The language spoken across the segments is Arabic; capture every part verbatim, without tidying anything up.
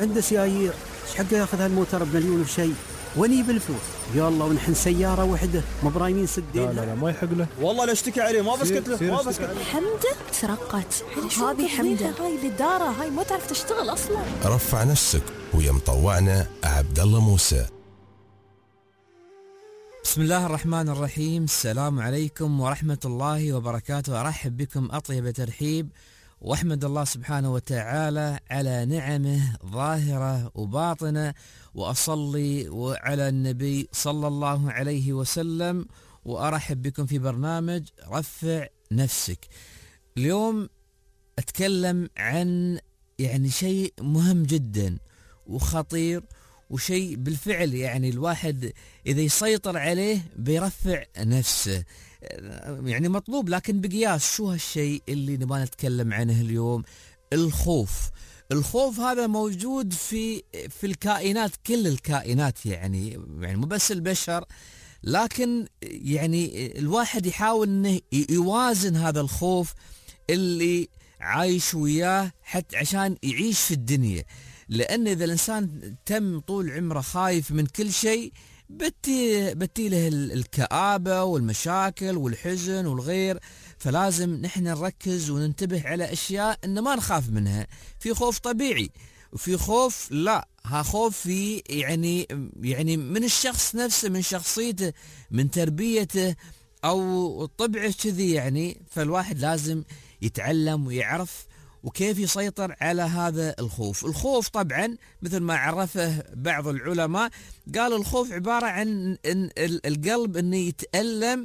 عنده سيايير، ايش حقه ياخذ هالموتر بمليون وشيء؟ وني بالفلوس يلا ونحن سيارة واحدة مبرايمين سدين. لا لا لا ما يحق له، والله لا اشتكي عليه، ما بسكت له ما بسكت له. حمدة ترقت، هذه حمدة هاي الإدارة هاي ما تعرف تشتغل أصلا. رفع نفسك ويا مطوعنا عبد الله موسى. بسم الله الرحمن الرحيم. السلام عليكم ورحمة الله وبركاته. أرحب بكم أطيب ترحيب، وأحمد الله سبحانه وتعالى على نعمه ظاهرة وباطنة، وأصلي على النبي صلى الله عليه وسلم، وأرحب بكم في برنامج رفع نفسك. اليوم أتكلم عن يعني شيء مهم جدا وخطير، وشيء بالفعل يعني الواحد إذا يسيطر عليه بيرفع نفسه، يعني مطلوب لكن بقياس. شو هالشيء اللي نبغى نتكلم عنه اليوم؟ الخوف. الخوف هذا موجود في في الكائنات، كل الكائنات يعني يعني مو بس البشر، لكن يعني الواحد يحاول انه يوازن هذا الخوف اللي عايش وياه حتى عشان يعيش في الدنيا. لأن إذا الإنسان تم طول عمره خايف من كل شيء بتي, بتي له الكآبة والمشاكل والحزن والغير. فلازم نحن نركز وننتبه على أشياء إن ما نخاف منها. في خوف طبيعي وفي خوف لا، ها خوف في يعني يعني من الشخص نفسه، من شخصيته، من تربيته أو طبعه كذي يعني. فالواحد لازم يتعلم ويعرف وكيف يسيطر على هذا الخوف. الخوف طبعا مثل ما عرفه بعض العلماء، قال الخوف عبارة عن إن القلب انه يتألم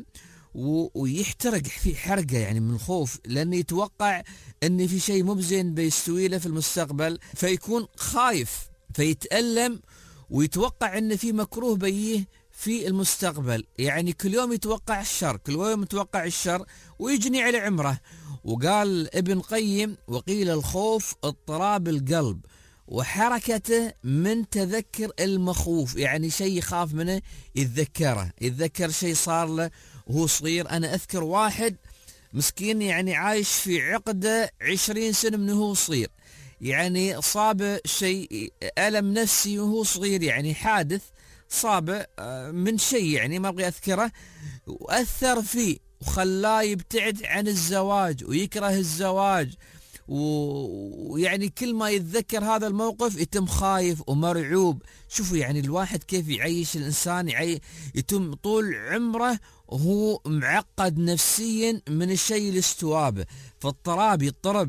ويحترق في حرقة يعني من الخوف، لأنه يتوقع ان في شيء مو زين بيستوي له في المستقبل، فيكون خايف فيتألم ويتوقع ان في مكروه بيه في المستقبل. يعني كل يوم يتوقع الشر، كل يوم يتوقع الشر ويجني على عمره. وقال ابن قيم: وقيل الخوف اضطراب القلب وحركته من تذكر المخوف. يعني شيء يخاف منه يتذكره، يتذكر شيء صار له وهو صغير. أنا أذكر واحد مسكين يعني عايش في عقدة عشرين سنة من هو صغير، يعني صاب شيء ألم نفسي وهو صغير، يعني حادث صاب من شيء يعني ما أبغي أذكره، وأثر فيه وخلاه يبتعد عن الزواج ويكره الزواج. ويعني كل ما يتذكر هذا الموقف يتم خايف ومرعوب. شوفوا يعني الواحد كيف يعيش الإنسان، يعي يتم طول عمره وهو معقد نفسيا من الشيء اللي استوابه، فاضطراب يضطرب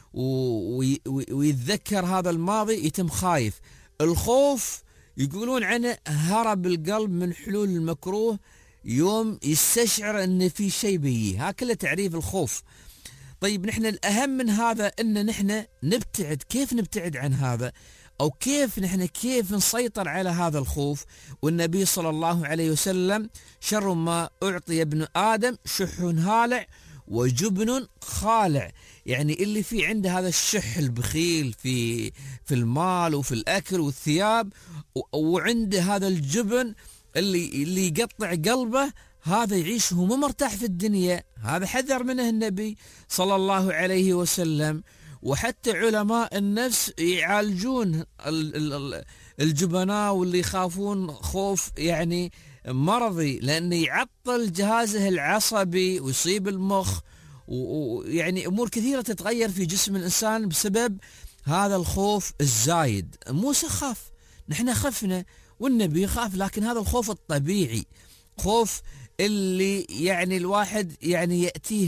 ويتذكر هذا الماضي يتم خايف. الخوف يقولون عنه هرب القلب من حلول المكروه يوم يستشعر ان في شيء بيه. هكذا تعريف الخوف. طيب نحن الأهم من هذا ان نحن نبتعد. كيف نبتعد عن هذا؟ او كيف نحن كيف نسيطر على هذا الخوف؟ والنبي صلى الله عليه وسلم: شر ما أعطي ابن آدم شح هالع وجبن خالع. يعني اللي في عنده هذا الشح البخيل في في المال وفي الأكل والثياب، وعنده هذا الجبن اللي اللي يقطع قلبه، هذا يعيش هو مو مرتاح في الدنيا. هذا حذر منه النبي صلى الله عليه وسلم. وحتى علماء النفس يعالجون الجبناء واللي يخافون خوف يعني مرضي، لأنه يعطل جهازه العصبي ويصيب المخ، ويعني أمور كثيرة تتغير في جسم الإنسان بسبب هذا الخوف الزايد. موسى خاف، نحن خفنا والنبي يخاف، لكن هذا الخوف الطبيعي، خوف اللي يعني الواحد يعني يأتيه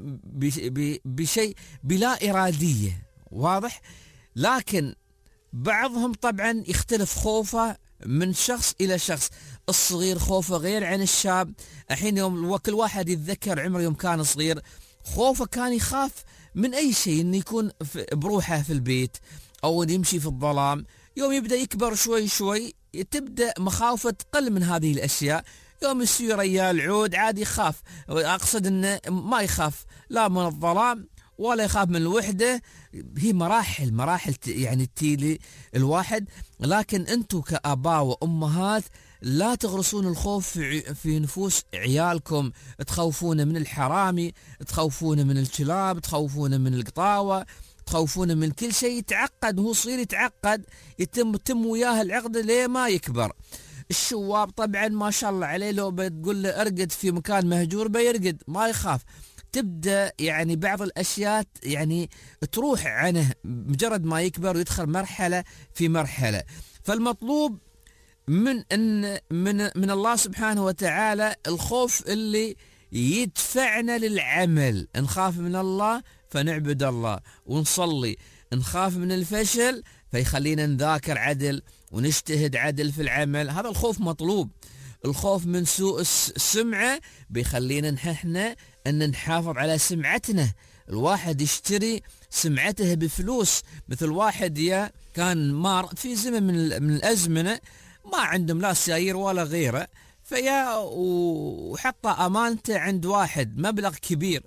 بشيء بلا إرادية، واضح. لكن بعضهم طبعا يختلف خوفه من شخص إلى شخص. الصغير خوفه غير عن الشاب. الحين يوم كل واحد يتذكر عمره يوم كان صغير، خوفه كان يخاف من أي شيء، إنه يكون بروحه في البيت أو يمشي في الظلام. يوم يبدأ يكبر شوي شوي تبدأ مخاوفه تقل من هذه الأشياء. يوم يصير ريال عود عادي يخاف، أقصد أنه ما يخاف لا من الظلام ولا يخاف من الوحدة. هي مراحل مراحل يعني تيلي الواحد. لكن أنتم كآباء وأمهات لا تغرسون الخوف في نفوس عيالكم. تخوفون من الحرامي، تخوفون من الكلاب، تخوفون من القطاوة، تخوفونه من كل شيء يتعقد، وهو صغير يتعقد، يتم يتم وياه العقد ليه ما يكبر. الشواب طبعا ما شاء الله عليه لو بتقول له ارقد في مكان مهجور بيرقد ما يخاف. تبدأ يعني بعض الأشياء يعني تروح عنه مجرد ما يكبر ويدخل مرحلة في مرحلة. فالمطلوب من أن من من الله سبحانه وتعالى الخوف اللي يدفعنا للعمل. نخاف من الله فنعبد الله ونصلي، نخاف من الفشل فيخلينا نذاكر عدل ونجتهد عدل في العمل. هذا الخوف مطلوب. الخوف من سوء السمعة بيخلينا نحن أن نحافظ على سمعتنا. الواحد يشتري سمعته بفلوس، مثل واحد يا كان مار في زمن من, من الأزمنة ما عندهم لا سيايير ولا غيره، فيا وحط أمانته عند واحد مبلغ كبير،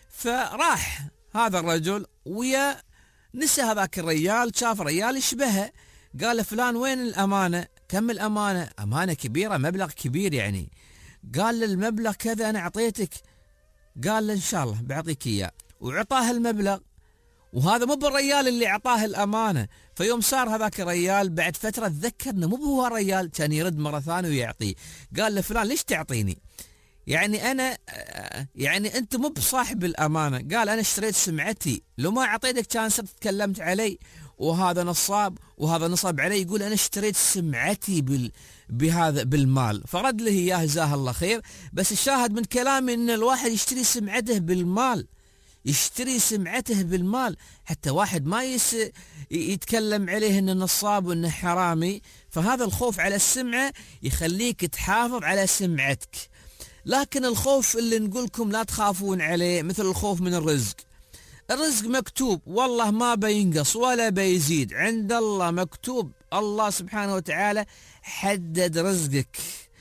فراح هذا الرجل ويا نسى هذاك الرجال، شاف رجال يشبهه، قال فلان وين الأمانة؟ كم الأمانة؟ أمانة كبيرة مبلغ كبير يعني. قال له المبلغ كذا أنا أعطيتك. قال له إن شاء الله بعطيك إياه، وعطاه المبلغ. وهذا مو بالرجال اللي أعطاه الأمانة. فيوم صار هذاك الرجال بعد فترة تذكر إنه مو هو الرجال، كان يرد مرة ثانية ويعطيه. قال له فلان ليش تعطيني؟ يعني أنا يعني أنت مو بصاحب الأمانة. قال أنا اشتريت سمعتي، لو ما أعطيتك كان صرت تكلمت علي وهذا نصاب وهذا نصب علي. يقول أنا اشتريت سمعتي بال بهذا بالمال. فرد له إياه جزاه الله خير. بس الشاهد من كلامي إن الواحد يشتري سمعته بالمال، يشتري سمعته بالمال حتى واحد ما يس يتكلم عليه إنه نصاب وإنه حرامي. فهذا الخوف على السمعة يخليك تحافظ على سمعتك. لكن الخوف اللي نقولكم لا تخافون عليه مثل الخوف من الرزق. الرزق مكتوب والله ما بينقص ولا بيزيد، عند الله مكتوب. الله سبحانه وتعالى حدد رزقك.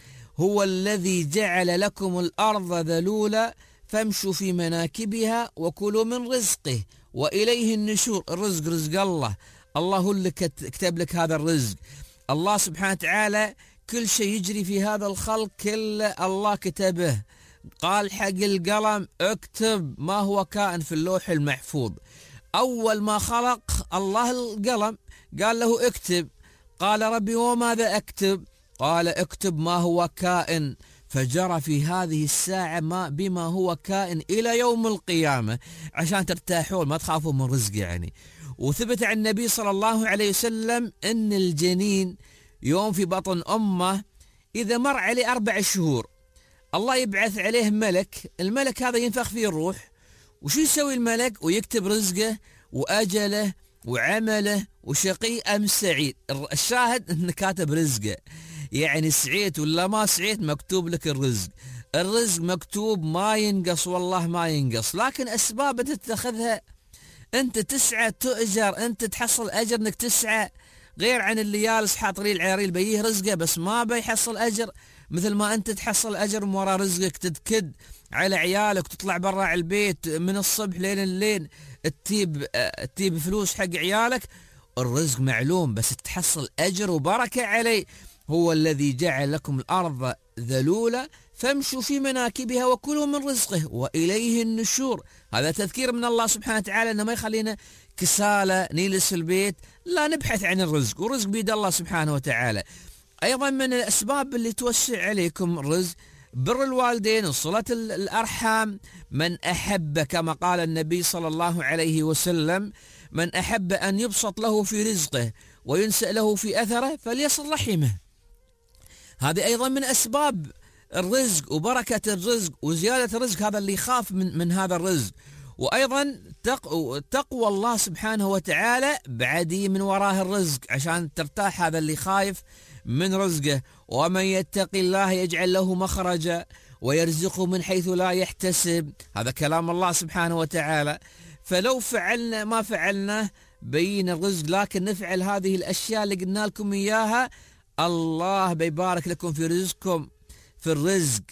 هو الذي جعل لكم الأرض ذلولا فامشوا في مناكبها وكلوا من رزقه وإليه النشور. الرزق رزق الله، الله هو اللي كتب لك هذا الرزق. الله سبحانه وتعالى كل شيء يجري في هذا الخلق كله الله كتبه. قال حق القلم اكتب ما هو كائن في اللوح المحفوظ. أول ما خلق الله القلم قال له اكتب. قال ربي وماذا أكتب؟ قال اكتب ما هو كائن. فجرى في هذه الساعة ما بما هو كائن إلى يوم القيامة عشان ترتاحون ما تخافوا من رزق يعني. وثبت عن النبي صلى الله عليه وسلم أن الجنين يوم في بطن أمه إذا مر عليه أربع شهور الله يبعث عليه ملك. الملك هذا ينفخ فيه الروح. وشو يسوي الملك؟ ويكتب رزقه وأجله وعمله وشقي أم سعيد. الشاهد أنه كاتب رزقه، يعني سعيت ولا ما سعيت مكتوب لك الرزق. الرزق مكتوب ما ينقص والله ما ينقص. لكن أسباب أنت تتخذها، أنت تسعى تؤجر، أنت تحصل أجر أنك تسعى، غير عن اللي جالس حاط ريل عريل بيه رزقه بس ما بيحصل أجر. مثل ما أنت تحصل أجر من وراء رزقك، تتكد على عيالك تطلع برا البيت من الصبح لين الليل تجيب تجيب فلوس حق عيالك. الرزق معلوم بس تحصل أجر وبركة عليه. هو الذي جعل لكم الأرض ذلولة فامشوا في مناكبها وكلوا من رزقه وإليه النشور. هذا تذكير من الله سبحانه وتعالى أنه ما يخلينا كسالة نجلس في البيت، لا نبحث عن الرزق، والرزق بيد الله سبحانه وتعالى. أيضا من الأسباب اللي توسع عليكم الرزق بر الوالدين وصلة الأرحام. من أحب كما قال النبي صلى الله عليه وسلم من أحب أن يبسط له في رزقه وينسأ له في أثره فليصل رحمه. هذه أيضا من أسباب الرزق وبركة الرزق وزيادة الرزق. هذا اللي يخاف من, من هذا الرزق. وأيضا تقوى, تقوى الله سبحانه وتعالى بعدي من وراه الرزق عشان ترتاح. هذا اللي خايف من رزقه. ومن يتق الله يجعل له مخرجا ويرزقه من حيث لا يحتسب. هذا كلام الله سبحانه وتعالى. فلو فعلنا ما فعلنا بين الرزق، لكن نفعل هذه الأشياء اللي قلنا لكم إياها، الله بيبارك لكم في رزقكم. في الرزق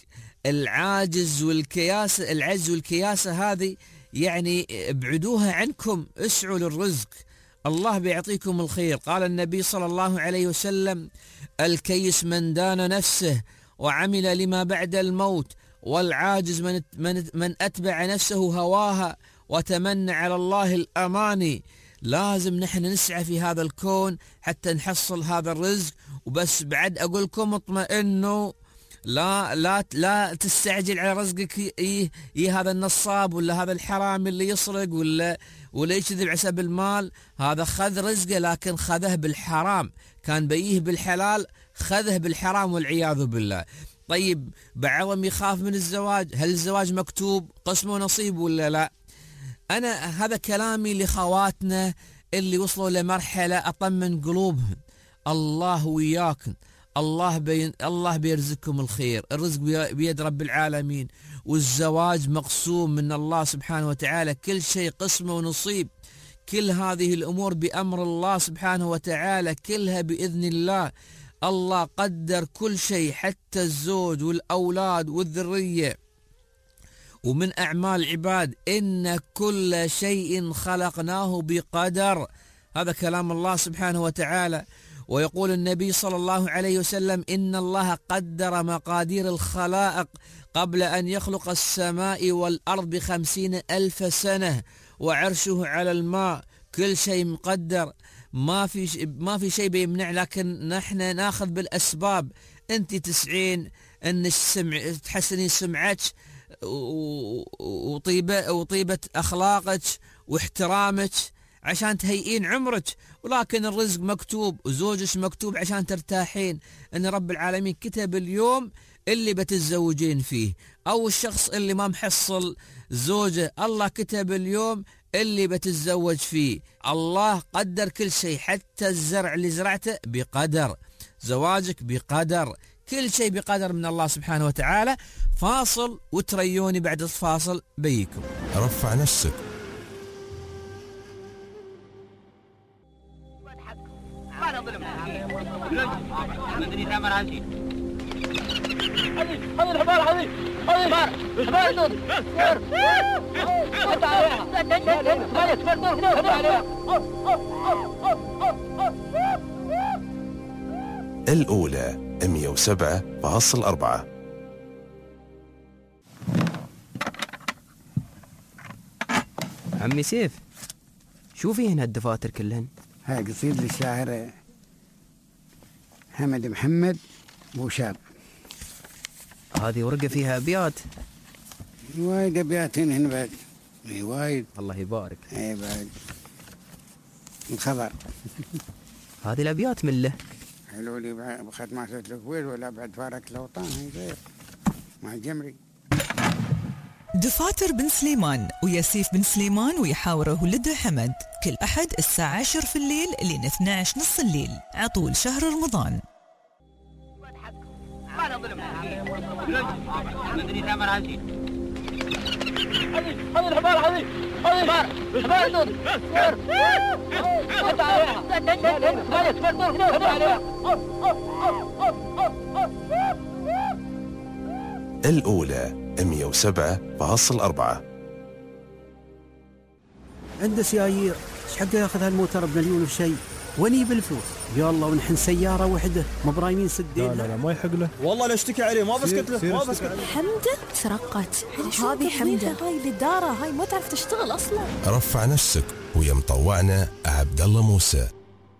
العاجز والكياسة، العجز والكياسة هذه يعني ابعدوها عنكم، اسعوا للرزق، الله بيعطيكم الخير. قال النبي صلى الله عليه وسلم الكيس من دان نفسه وعمل لما بعد الموت، والعاجز من, من, من أتبع نفسه هواها وتمنى على الله الأماني. لازم نحن نسعى في هذا الكون حتى نحصل هذا الرزق. وبس بعد أقول لكم اطمئنوا، لا لا لا تستعجل على رزقك. إيه, إيه هذا النصاب ولا هذا الحرامي اللي يسرق ولا ولا يكذب حسب المال، هذا خذ رزقه لكن خذه بالحرام، كان بيه بالحلال خذه بالحرام والعياذ بالله. طيب بعضهم يخاف من الزواج، هل الزواج مكتوب قسم ونصيب ولا لا؟ أنا هذا كلامي لخواتنا اللي وصلوا لمرحلة أطمن قلوبهم، الله وياكم، الله بين الله بيرزقكم الخير، الرزق بيد رب العالمين، والزواج مقسوم من الله سبحانه وتعالى، كل شيء قسمه ونصيب، كل هذه الأمور بأمر الله سبحانه وتعالى، كلها بإذن الله. الله قدر كل شيء حتى الزوج والأولاد والذرية، ومن أعمال العباد إن كل شيء خلقناه بقدر، هذا كلام الله سبحانه وتعالى. ويقول النبي صلى الله عليه وسلم إن الله قدر مقادير الخلائق قبل أن يخلق السماء والأرض بخمسين ألف سنة، وعرشه على الماء، كل شيء مقدر، ما في ما في شيء بيمنع، لكن نحن ناخذ بالأسباب. أنت تسعين أن سمع تحسنين سمعتك وطيبة وطيبة أخلاقك واحترامك عشان تهيئين عمرك، ولكن الرزق مكتوب وزوجك مكتوب عشان ترتاحين. أن رب العالمين كتب اليوم اللي بتتزوجين فيه، أو الشخص اللي ما محصل زوجه الله كتب اليوم اللي بتتزوج فيه. الله قدر كل شيء، حتى الزرع اللي زرعته بقدر، زواجك بقدر، كل شيء بقدر من الله سبحانه وتعالى. فاصل وتريوني بعد الفاصل بيكم. رفع نفسك. ما نظلم مدري ثمر هذه هذه هذه الحمار هذه هذه حمار الأولى مئة وسبعة فاصل أربعة. عمي سيف، شوفي هنا الدفاتر كلهن. هاي قصيد للشاعر حمد محمد بوشاب. هذه ورقة فيها أبيات. وايد أبيات هنا بعد، اي وايد. الله يبارك. اي بعد الخبر. هذه الأبيات من له. حلو لي بخد ما سويت الكويت ولا بعد فارق الوطن، هاي غير مع الجمري. دفاتر بن سليمان وياسيف بن سليمان ويحاوره ولده حمد، كل أحد الساعة عشر في الليل لين اثني عشر نص الليل عطول شهر رمضان. ما نظلم مدري ثمر هذه هذه هذه الحمار هذه هذه حمار الأولى مئة وسبعة فاصل أربعة. عنده سيايير، ايش حقه ياخذ هالموتر بمليون وشيء، وني بالفلوس يا الله، ونحن سيارة وحدة مبرايمين سدين. لا لا لا ما يحق له، والله لا اشتكي عليه، ما بسكت له ما بسكت له. حمدة ترقت، هذه حمدة هاي الإدارة هاي ما تعرف تشتغل أصلا. رفع نفسك ويا مطوعنا عبد الله موسى.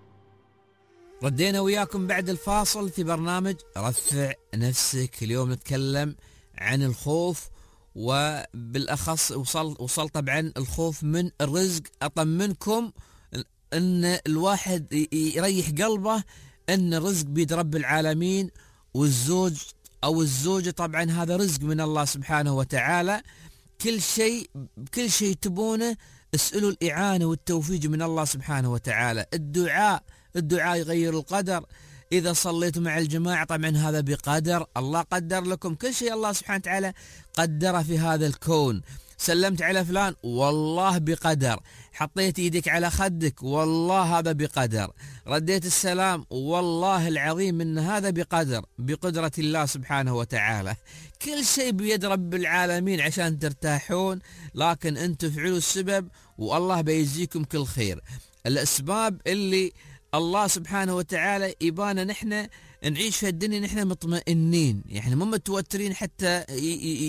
ردينا وياكم بعد الفاصل في برنامج رفع نفسك. اليوم نتكلم عن الخوف، وبالأخص وصل وصل طبعا الخوف من الرزق. أطمنكم أن الواحد يريح قلبه أن الرزق بيد رب العالمين، والزوج أو الزوجة طبعا هذا رزق من الله سبحانه وتعالى. كل شيء كل شيء تبونه اسألوا الإعانة والتوفيق من الله سبحانه وتعالى. الدعاء الدعاء يغير القدر. إذا صليتوا مع الجماعة طبعا هذا بقدر، الله قدر لكم كل شيء، الله سبحانه وتعالى قدره في هذا الكون. سلمت على فلان والله بقدر، حطيت يدك على خدك والله هذا بقدر، رديت السلام والله العظيم ان هذا بقدر، بقدرة الله سبحانه وتعالى. كل شيء بيد رب العالمين عشان ترتاحون، لكن انتم فعلوا السبب والله بيجزيكم كل خير. الاسباب اللي الله سبحانه وتعالى يبانا نحن نعيش في الدنيا نحن مطمئنين، يعني مو متوترين حتى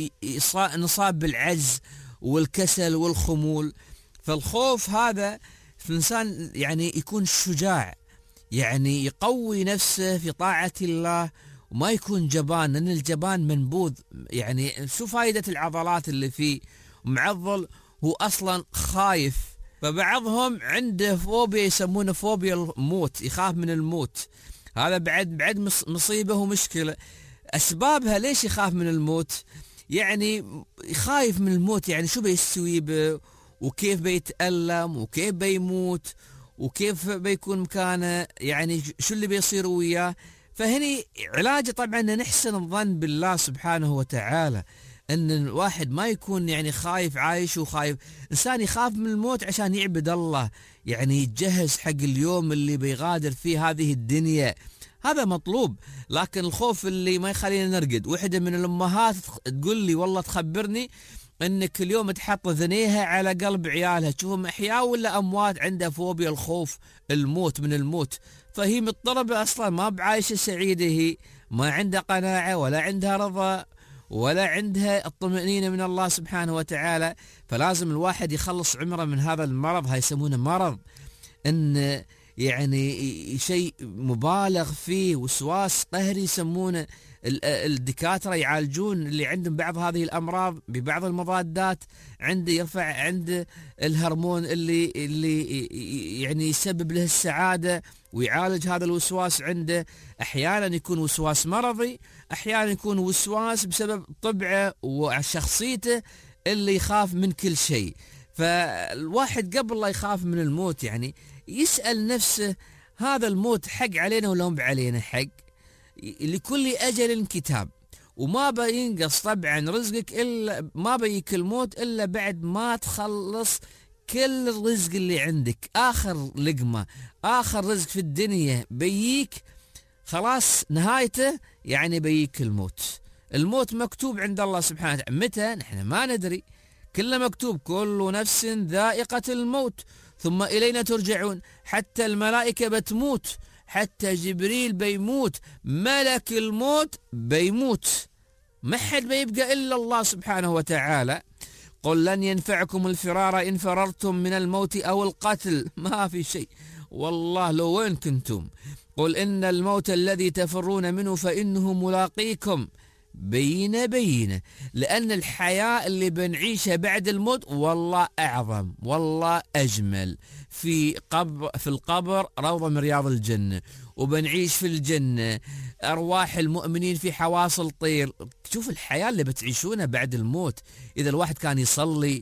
نصاب بالعجز والكسل والخمول. فالخوف هذا فالإنسان يعني يكون شجاع، يعني يقوي نفسه في طاعة الله وما يكون جبان، لأن الجبان منبوذ. يعني شو فائدة العضلات اللي فيه؟ معضل هو أصلا خايف. فبعضهم عنده فوبيا يسمونه فوبيا الموت، يخاف من الموت. هذا بعد بعد مصيبة ومشكلة. أسبابها ليش يخاف من الموت؟ يعني خايف من الموت، يعني شو بيستوي به وكيف بيتألم وكيف بيموت وكيف بيكون مكانه، يعني شو اللي بيصير وياه. فهني علاجه طبعا أن نحسن الظن بالله سبحانه وتعالى، أن الواحد ما يكون يعني خايف عايش وخايف. إنسان يخاف من الموت عشان يعبد الله، يعني يتجهز حق اليوم اللي بيغادر فيه هذه الدنيا، هذا مطلوب. لكن الخوف اللي ما يخلينا نرقد. وحدة من الأمهات تقول لي والله تخبرني أن كل يوم تحط ذنيها على قلب عيالها، تشوفهم أحياء ولا أموات، عندها فوبيا الخوف الموت من الموت. فهي مضطربة أصلا، ما بعايشة سعيدة، هي ما عندها قناعة ولا عندها رضا ولا عندها الطمأنينة من الله سبحانه وتعالى. فلازم الواحد يخلص عمره من هذا المرض. هاي يسمونه مرض، ان يعني شيء مبالغ فيه، وسواس قهري يسمونه. الدكاترة يعالجون اللي عندهم بعض هذه الأمراض ببعض المضادات، عنده يرفع عنده الهرمون اللي اللي يعني يسبب له السعادة ويعالج هذا الوسواس عنده. أحيانا يكون وسواس مرضي، أحيانا يكون وسواس بسبب طبعه وشخصيته اللي يخاف من كل شيء. فالواحد قبل لا يخاف من الموت يعني يسأل نفسه، هذا الموت حق علينا ولا هم علينا حق؟ لكل أجل كتاب، وما بينقص طبعا رزقك إلا ما بيك الموت إلا بعد ما تخلص كل الرزق اللي عندك. آخر لقمة، آخر رزق في الدنيا بيك، خلاص نهايته يعني بيك الموت. الموت مكتوب عند الله سبحانه وتعالى، متى نحن ما ندري، كله مكتوب، كل نفس ذائقة الموت ثم إلينا ترجعون. حتى الملائكة بتموت، حتى جبريل بيموت، ملك الموت بيموت، ما حد بيبقى إلا الله سبحانه وتعالى. قل لن ينفعكم الفرار إن فررتم من الموت أو القتل، ما في شيء والله لو وين كنتم. قل إن الموت الذي تفرون منه فإنه ملاقيكم. بينة بينة، لأن الحياة اللي بنعيشها بعد الموت والله أعظم، والله أجمل. في قبر في القبر روضة من رياض الجنة، وبنعيش في الجنة أرواح المؤمنين في حواصل طير. شوف الحياة اللي بتعيشونها بعد الموت. إذا الواحد كان يصلي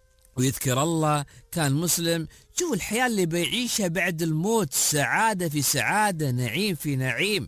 ويذكر الله، كان مسلم، شوف الحياة اللي بيعيشها بعد الموت، سعادة في سعادة، نعيم في نعيم.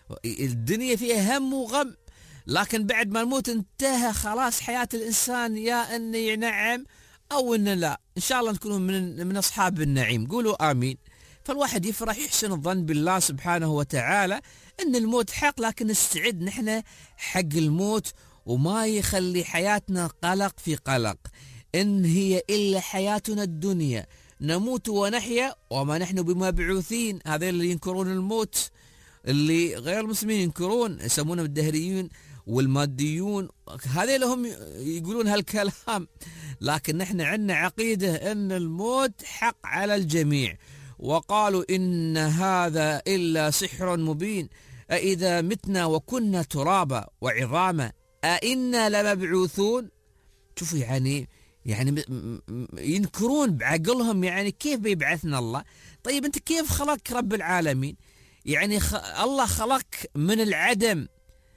الدنيا فيها هم وغم، لكن بعد ما الموت انتهى خلاص حياة الإنسان، يا أن ينعم أو أن لا. إن شاء الله نكونوا من من أصحاب النعيم، قولوا آمين. فالواحد يفرح، يحسن الظن بالله سبحانه وتعالى أن الموت حق، لكن نستعد نحن حق الموت، وما يخلي حياتنا قلق في قلق. إن هي إلا حياتنا الدنيا نموت ونحيا وما نحن بمبعوثين. هذا اللي ينكرون الموت، اللي غير المسلمين ينكرون، يسمونهم الدهريون والماديون، هذول هم يقولون هالكلام. لكن نحن عندنا عقيدة أن الموت حق على الجميع. وقالوا إن هذا إلا سحر مبين، أإذا متنا وكنا ترابا وعظاما أإنا لمبعوثون. شوفوا يعني يعني ينكرون بعقلهم، يعني كيف بيبعثنا الله؟ طيب أنت كيف خلق رب العالمين؟ يعني خ... الله خلق من العدم،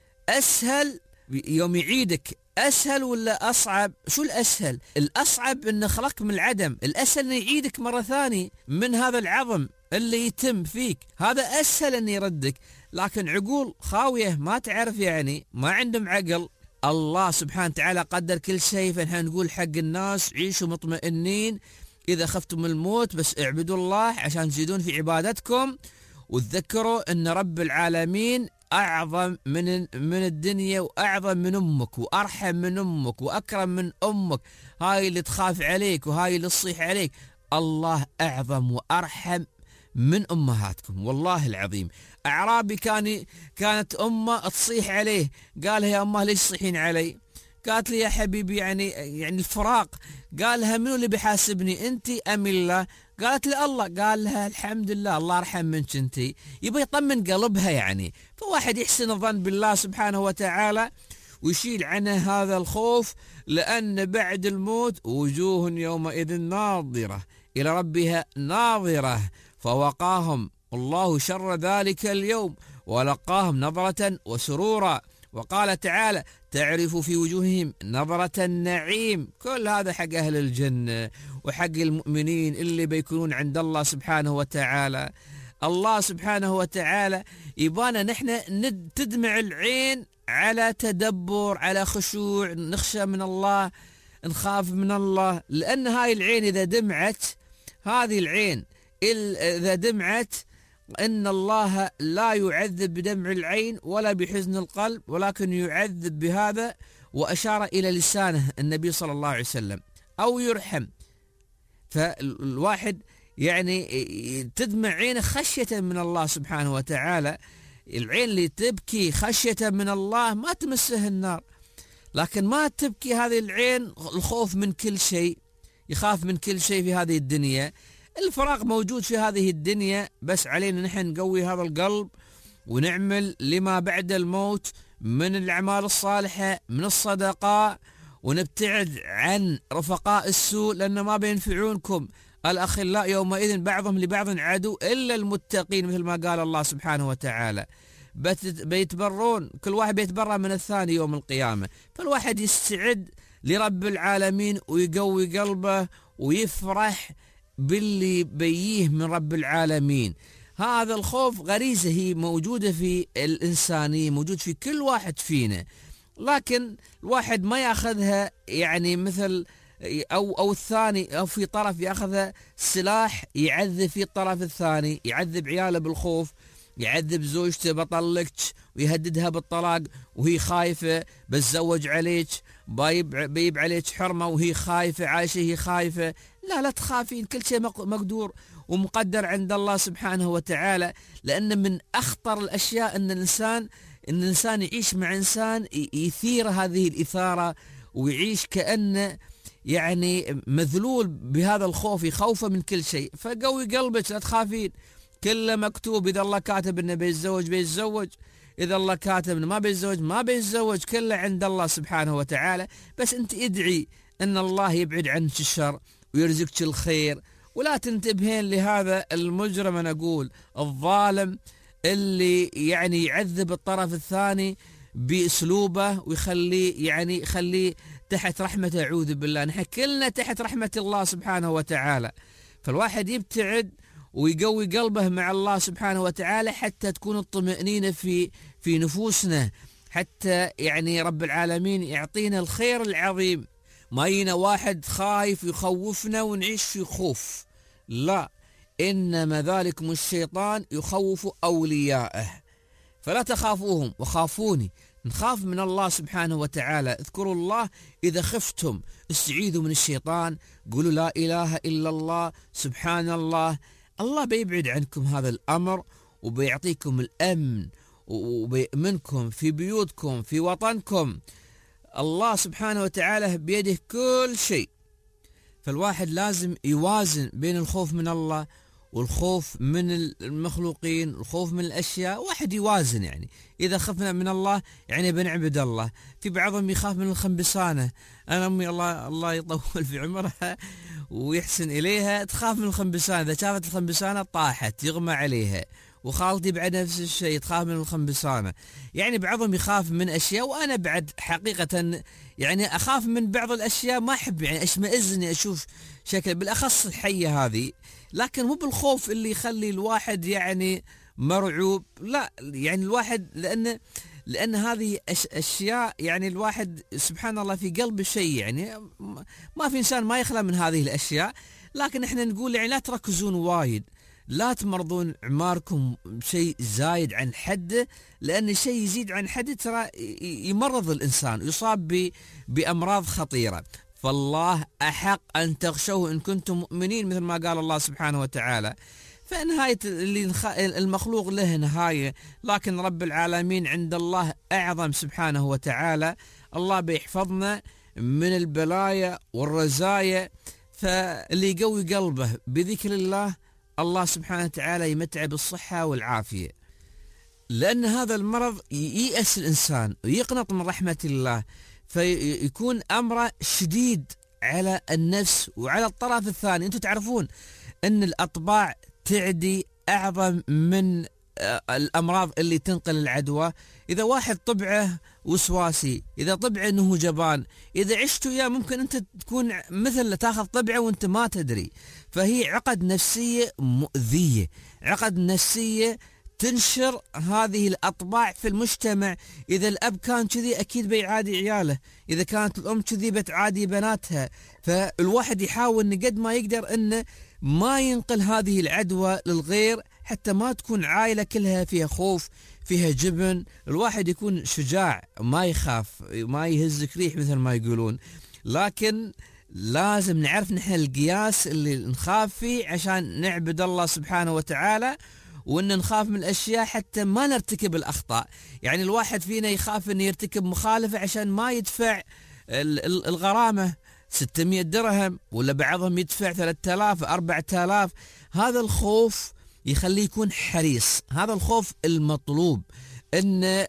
أسهل يوم يعيدك أسهل ولا أصعب؟ شو الأسهل؟ الأصعب أنه خلق من العدم، الأسهل أنه يعيدك مرة ثانية من هذا العظم اللي يتم فيك، هذا أسهل أن يردك. لكن عقول خاوية ما تعرف، يعني ما عندهم عقل. الله سبحانه وتعالى قدر كل شيء. فنحن نقول حق الناس عيشوا مطمئنين، إذا خفتم الموت بس اعبدوا الله عشان تزيدون في عبادتكم، وتذكروا أن رب العالمين أعظم من من الدنيا، وأعظم من أمك، وأرحم من أمك، وأكرم من أمك. هاي اللي تخاف عليك وهاي اللي تصيح عليك، الله أعظم وأرحم من أمهاتكم والله العظيم. أعرابي كان كانت أمه تصيح عليه، قالها يا أمه ليش تصيحين علي؟ قالت لي يا حبيبي يعني يعني الفراق. قالها منو اللي بيحاسبني انت ام الله؟ قالت لي الله. قال لها الحمد لله الله ارحم منك انت. يبغى يطمن قلبها يعني. فواحد يحسن الظن بالله سبحانه وتعالى ويشيل عنه هذا الخوف، لأن بعد الموت وجوه يومئذ ناظرة إلى ربها ناظرة، فوقاهم الله شر ذلك اليوم ولقاهم نظرة وسرورا. وقال تعالى تعرف في وجوههم نظرة النعيم. كل هذا حق أهل الجنة وحق المؤمنين اللي بيكونون عند الله سبحانه وتعالى. الله سبحانه وتعالى يبانا نحن تدمع العين على تدبر، على خشوع، نخشى من الله، نخاف من الله. لأن هاي العين إذا دمعت، هذه العين إذا دمعت، إن الله لا يعذب بدمع العين ولا بحزن القلب، ولكن يعذب بهذا. وأشار إلى لسانه النبي صلى الله عليه وسلم، أو يرحم. فالواحد يعني تدمع عينه خشية من الله سبحانه وتعالى. العين اللي تبكي خشية من الله ما تمسه النار، لكن ما تبكي هذه العين الخوف من كل شيء، يخاف من كل شيء في هذه الدنيا. الفراغ موجود في هذه الدنيا، بس علينا نحن نقوي هذا القلب ونعمل لما بعد الموت من الأعمال الصالحة، من الصدقاء، ونبتعد عن رفقاء السوء، لأن ما بينفعونكم. الأخلاء يومئذ بعضهم لبعض عدو إلا المتقين، مثل ما قال الله سبحانه وتعالى. بيتبرون، كل واحد بيتبرى من الثاني يوم القيامة. فالواحد يستعد لرب العالمين ويقوي قلبه ويفرح باللي بيه من رب العالمين. هذا الخوف غريزة هي موجودة في الإنسانية، موجود في كل واحد فينا، لكن الواحد ما يأخذها يعني مثل أو أو الثاني، أو في طرف يأخذها سلاح يعذب في الطرف الثاني، يعذب عياله بالخوف، يعذب زوجته بطلقك ويهددها بالطلاق وهي خايفة، بتزوج عليك، بايب بيب عليك حرمة وهي خايفة، عايشة هي خايفة. لا لا تخافين، كل شيء مقدور ومقدر عند الله سبحانه وتعالى. لأن من أخطر الأشياء أن الإنسان أن الإنسان يعيش مع إنسان يثير هذه الإثارة ويعيش كأنه يعني مذلول بهذا الخوف، يخوفه من كل شيء. فقوي قلبك، لا تخافين، كله مكتوب. إذا الله كاتب إنه بيتزوج بيتزوج، إذا الله كاتب إنه ما بيتزوج ما بيتزوج، كله عند الله سبحانه وتعالى. بس أنت ادعي أن الله يبعد عنك الشر ويرزقك الخير، ولا تنتبهين لهذا المجرم، أنا أقول الظالم، اللي يعني يعذب الطرف الثاني بأسلوبه ويخليه يعني يخليه تحت رحمة. أعوذ بالله، نحن كلنا تحت رحمة الله سبحانه وتعالى. فالواحد يبتعد ويقوي قلبه مع الله سبحانه وتعالى حتى تكون الطمأنينة في في نفوسنا، حتى يعني رب العالمين يعطينا الخير العظيم. ما ينا واحد خايف يخوفنا ونعيش في خوف، لا، إنما ذلكم الشيطان يخوف أولياءه، فلا تخافوهم وخافوني. نخاف من الله سبحانه وتعالى. اذكروا الله إذا خفتم، استعيذوا من الشيطان، قولوا لا إله إلا الله، سبحان الله. الله بيبعد عنكم هذا الأمر وبيعطيكم الأمن وبيأمنكم في بيوتكم في وطنكم. الله سبحانه وتعالى بيده كل شيء. فالواحد لازم يوازن بين الخوف من الله والخوف من المخلوقين، الخوف من الأشياء. واحد يوازن، يعني إذا خفنا من الله يعني بنعبد الله. في بعضهم يخاف من الخنبسانة. أنا أمي الله الله يطول في عمرها ويحسن إليها تخاف من الخنبسانة، إذا شافت الخنبسانة طاحت يغمى عليها. وخالتي بعد نفس الشيء تخاف من الخنبسانة. يعني بعضهم يخاف من أشياء، وأنا بعد حقيقة يعني أخاف من بعض الأشياء، ما أحب يعني أشمئز إني أشوف شكل، بالأخص الحية هذه. لكن مو بالخوف اللي يخلي الواحد يعني مرعوب، لا، يعني الواحد لأن لأن هذه أشياء يعني الواحد سبحان الله في قلب شيء، يعني ما في إنسان ما يخلى من هذه الأشياء. لكن إحنا نقول يعني لا تركزون وايد، لا تمرضون عماركم بشيء زايد عن حده، لأن شيء يزيد عن حده ترى يمرض الإنسان، يصاب بأمراض خطيرة. فالله أحق أن تخشوه إن كنتم مؤمنين، مثل ما قال الله سبحانه وتعالى. فنهاية اللي المخلوق له نهاية، لكن رب العالمين عند الله أعظم سبحانه وتعالى. الله بيحفظنا من البلايا والرزايا، فاللي يقوي قلبه بذكر الله الله سبحانه وتعالى يمتع بالصحة والعافية، لأن هذا المرض ييأس الإنسان ويقنط من رحمة الله، فيكون أمره شديد على النفس وعلى الطرف الثاني. أنتم تعرفون أن الأطباع تعدي أعظم من الأمراض اللي تنقل العدوى. إذا واحد طبعه وسواسي، إذا طبعه أنه جبان، إذا عشت وياه ممكن أنت تكون مثل تاخذ طبعه وأنت ما تدري. فهي عقد نفسية مؤذية، عقد نفسية تنشر هذه الأطباع في المجتمع. إذا الأب كان كذي أكيد بيعادي عياله، إذا كانت الأم كذي بتعادي بناتها. فالواحد يحاول إن قد ما يقدر إنه ما ينقل هذه العدوى للغير، حتى ما تكون عائلة كلها فيها خوف، فيها جبن. الواحد يكون شجاع، ما يخاف، ما يهزك ريح مثل ما يقولون. لكن لازم نعرف نحن القياس اللي نخاف فيه عشان نعبد الله سبحانه وتعالى، وإن نخاف من الأشياء حتى ما نرتكب الأخطاء. يعني الواحد فينا يخاف أن يرتكب مخالفة عشان ما يدفع الغرامة ستمائة درهم، ولا بعضهم يدفع ثلاثة آلاف أربعة آلاف. هذا الخوف يخليه يكون حريص، هذا الخوف المطلوب، إن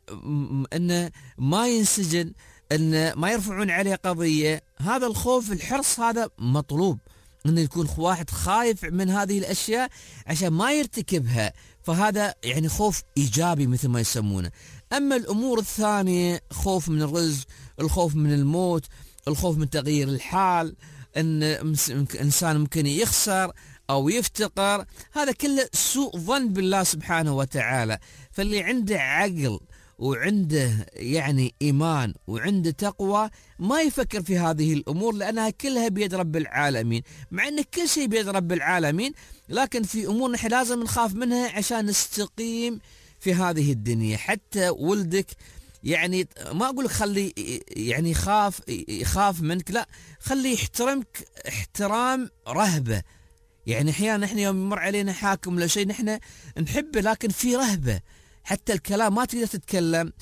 إن ما ينسجن، إن ما يرفعون عليه قضية. هذا الخوف، الحرص هذا مطلوب، إنه يكون واحد خايف من هذه الأشياء عشان ما يرتكبها. فهذا يعني خوف إيجابي مثل ما يسمونه. أما الأمور الثانية، خوف من الرزق، الخوف من الموت، الخوف من تغيير الحال، أن إنسان ممكن يخسر أو يفتقر، هذا كله سوء ظن بالله سبحانه وتعالى. فاللي عنده عقل وعنده يعني إيمان وعنده تقوى ما يفكر في هذه الأمور، لأنها كلها بيد رب العالمين. مع أن كل شيء بيد رب العالمين، لكن في أمور نحن لازم نخاف منها عشان نستقيم في هذه الدنيا. حتى ولدك يعني ما أقول لك خلي يعني يخاف يخاف منك، لا، خلي يحترمك احترام رهبة. يعني أحيانا نحن يوم يمر علينا حاكم ولا شيء نحن نحبه، لكن في رهبة. حتى الكلام ما تقدر تتكلم،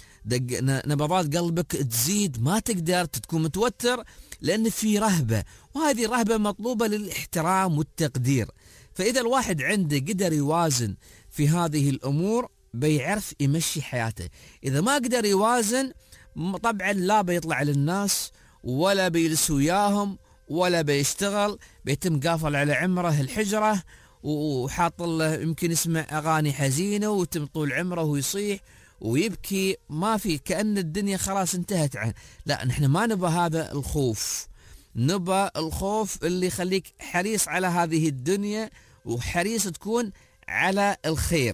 نبضات قلبك تزيد، ما تقدر، تكون متوتر، لأن في رهبة، وهذه رهبة مطلوبة للاحترام والتقدير. فإذا الواحد عنده قدر يوازن في هذه الأمور بيعرف يمشي حياته. إذا ما قدر يوازن طبعا لا بيطلع للناس ولا بيجلس وياهم ولا بيشتغل، بيتم قافل على عمره الحجرة وحاط له يمكن يسمع أغاني حزينة وتم طول عمره ويصيح ويبكي، ما في، كأن الدنيا خلاص انتهت عنه. لا، نحن ما نبى هذا الخوف، نبى الخوف اللي يخليك حريص على هذه الدنيا وحريص تكون على الخير.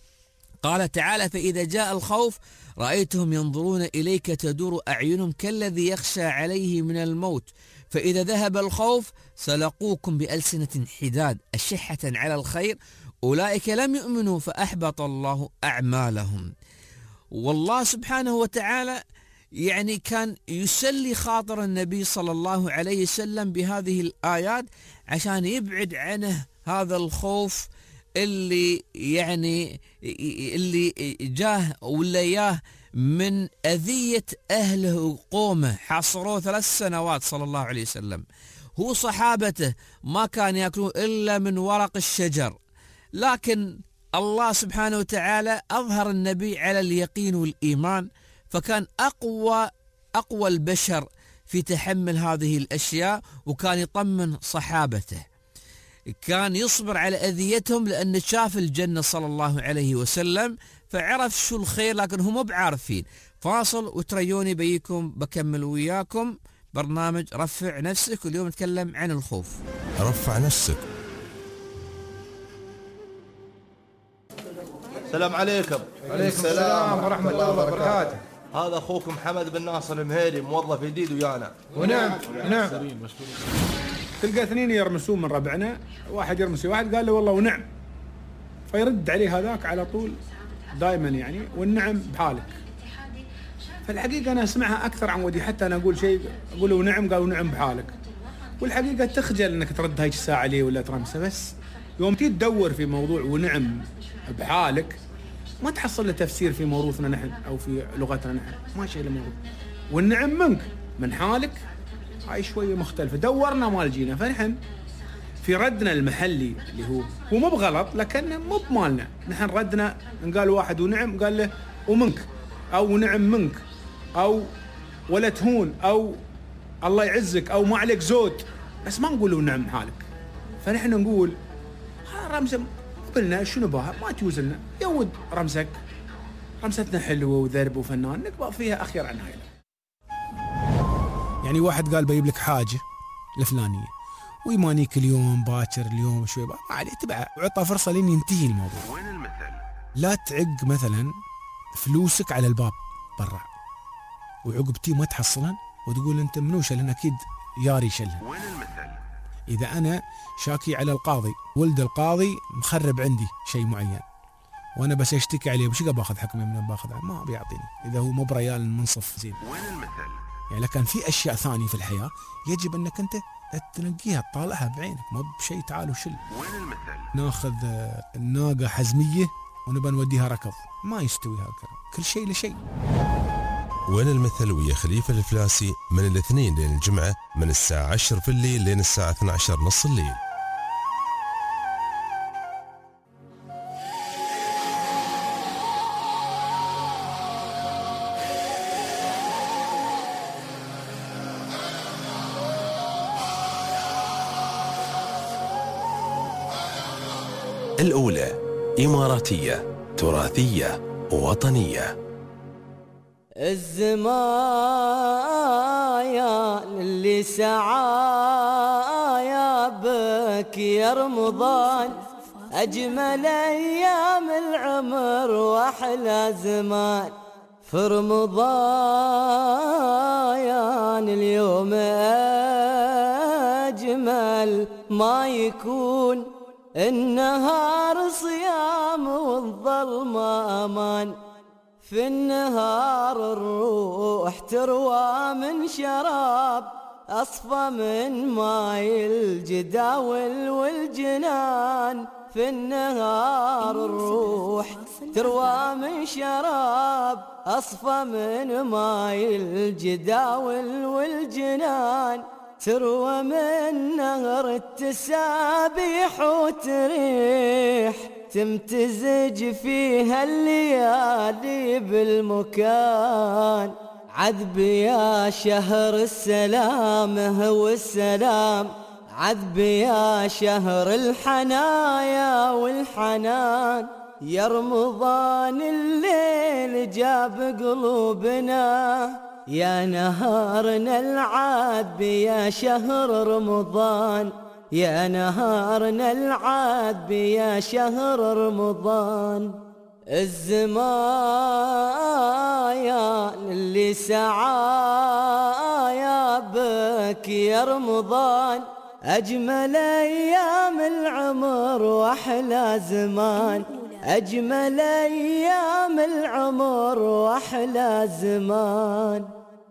قال تعالى: فإذا جاء الخوف رأيتهم ينظرون إليك تدور أعينهم كالذي يخشى عليه من الموت فإذا ذهب الخوف سلقوكم بألسنة حداد أشحة على الخير أولئك لم يؤمنوا فأحبط الله أعمالهم. والله سبحانه وتعالى يعني كان يسلي خاطر النبي صلى الله عليه وسلم بهذه الآيات عشان يبعد عنه هذا الخوف اللي يعني اللي جاه ولا ياه من أذية أهله وقومه. حاصروه ثلاث سنوات صلى الله عليه وسلم، هو صحابته ما كان يأكلون إلا من ورق الشجر، لكن الله سبحانه وتعالى أظهر النبي على اليقين والإيمان، فكان أقوى أقوى البشر في تحمل هذه الأشياء، وكان يطمن صحابته، كان يصبر على أذيتهم لأن شاف الجنة صلى الله عليه وسلم، فعرف شو الخير، لكن هم مو بعارفين. فاصل وتريوني بيكم بكمل وياكم برنامج رفع نفسك، واليوم نتكلم عن الخوف. رفع نفسك. السلام عليكم. عليكم السلام ورحمة الله وبركاته. هذا أخوكم حمد بن ناصر المهيري، موظف جديد ويانا. ونعم نعم. تلقى اثنين يرمسون من ربعنا، واحد يرمس واحد قال له والله ونعم، فيرد عليه هذاك على طول دائما يعني والنعم بحالك. فالحقيقة أنا أسمعها أكثر عن ودي، حتى أنا أقول شيء أقول له نعم قالوا نعم بحالك، والحقيقة تخجل أنك ترد هاي الساعة عليه ولا ترمسه، بس يوم تيجي تدور في موضوع ونعم بحالك ما تحصل له تفسير في موروثنا نحن او في لغتنا نحن، ما شيء له موروث. والنعم منك من حالك هاي شويه مختلفه، دورنا ما لقينا. فنحن في ردنا المحلي اللي هو هو مو بغلط لكنه مو بمالنا، نحن ردنا قال واحد ونعم قال له ومنك او نعم منك او ولا تهون او الله يعزك او ما عليك زود، بس ما نقول ونعم حالك. فنحن نقول ها رمزه قلنا شنو بها ما توزلنا يود رمزك، رمزتنا حلوه وذرب وفنان نقبض فيها اخير عن هاي. يعني واحد قال بجيب لك حاجه الفلانيه ويمانيك اليوم باكر اليوم شوي ما عليه تبعه وعطى فرصه لين ينتهي الموضوع. وين المثل؟ لا تعق مثلا فلوسك على الباب برا وعقبتي ما تحصلن وتقول انت منو شلن اكيد ياري شلن. وين المثل؟ اذا انا شاكي على القاضي ولد القاضي مخرب عندي شيء معين وانا بس اشتكي عليه وش باخذ حكمه من باخذ ما بيعطيني اذا هو مو بريال منصف زين. وين المثل؟ يعني لكن في اشياء ثانيه في الحياه يجب انك انت تنقيها تطالعها بعينك ما بشيء تعال وشل. وين المثل؟ ناخذ الناقه حزميه ونبى نوديها ركض ما يستوي هالكلام، كل شيء لشيء. وين المثل ويا خليفه الفلاسي من الاثنين لين الجمعه من الساعه عشرة في الليل لين الساعه اثنتي عشرة نص الليل. الأولى إماراتية تراثية وطنية. الزمايا اللي سعايا بك يا رمضان أجمل أيام العمر وأحلى زمان في رمضان اليوم أجمل ما يكون النهار صيام والظلمة أمان في النهار الروح تروى من شراب أصفى من ماي الجداول والجنان في النهار الروح تروى من شراب أصفى من ماي الجداول والجنان تروى من نهر التسابيح وتريح تمتزج فيها الليالي بالمكان عذب يا شهر السلام هو السلام عذب يا شهر الحنايا والحنان يا رمضان الليل جاب قلوبنا يا نهارنا العذب يا شهر رمضان يا نهارنا العذب يا شهر رمضان الزمايا اللي سعايا بك يا رمضان أجمل أيام العمر وأحلى زمان أجمل أيام العمر وأحلى زمان.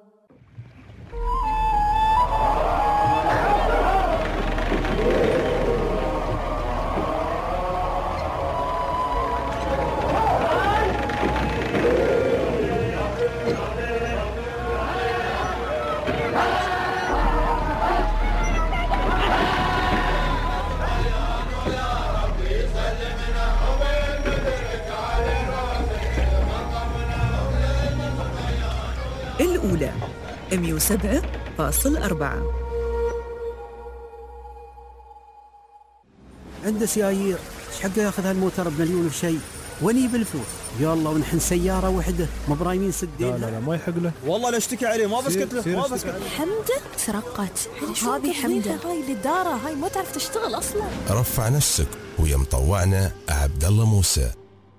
الأولى مئة وسبعة فاصلة أربعة. عنده سيايير ايش حقه ياخذ هالموتر بمليون وشيء وني بالفلوس يا الله ونحن سياره واحده ما برايمين سدين. لا لا لا ما يحق له والله لا اشتكي عليه ما بسكت له ما بسكت له. حمده ترقت هذه حمده هاي اللي دارها هاي ما تعرف تشتغل اصلا. رفع نفسك ويا مطوعنا عبد الله موسى.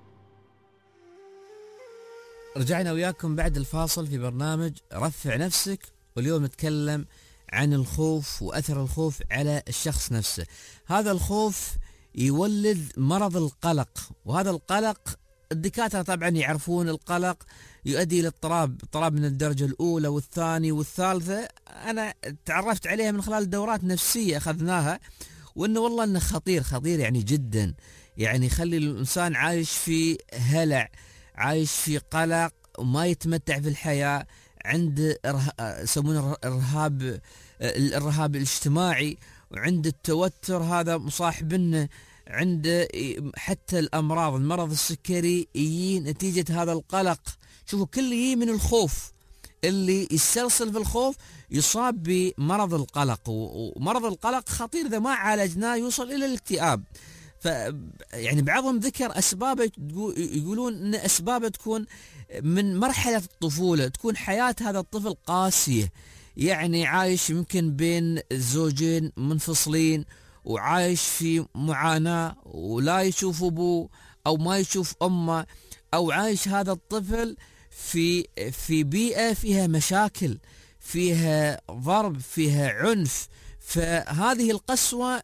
رجعنا وياكم بعد الفاصل في برنامج رفع نفسك، واليوم نتكلم عن الخوف وأثر الخوف على الشخص نفسه. هذا الخوف يولد مرض القلق، وهذا القلق الدكاترة طبعا يعرفون القلق يؤدي إلى اضطراب، اضطراب من الدرجة الأولى والثانية والثالثة. أنا تعرفت عليها من خلال دورات نفسية أخذناها، وانه والله انه خطير خطير يعني جدا، يعني يخلي الانسان عايش في هلع، عايش في قلق وما يتمتع في الحياه، عند يسمونه الرهاب الرهاب الاجتماعي، وعند التوتر هذا مصاحبنا، عند حتى الامراض، المرض السكري يجي نتيجه هذا القلق. شوفوا كل يجي من الخوف، اللي يسترسل في الخوف يصاب بمرض القلق، ومرض القلق خطير اذا ما عالجناه يوصل الى الاكتئاب. ف يعني بعضهم ذكر اسبابه، يقولون ان اسبابه تكون من مرحله الطفوله، تكون حياه هذا الطفل قاسيه، يعني عايش يمكن بين زوجين منفصلين وعايش في معاناه ولا يشوف ابوه او ما يشوف امه، او عايش هذا الطفل في في بيئه فيها مشاكل، فيها ضرب، فيها عنف. فهذه القسوه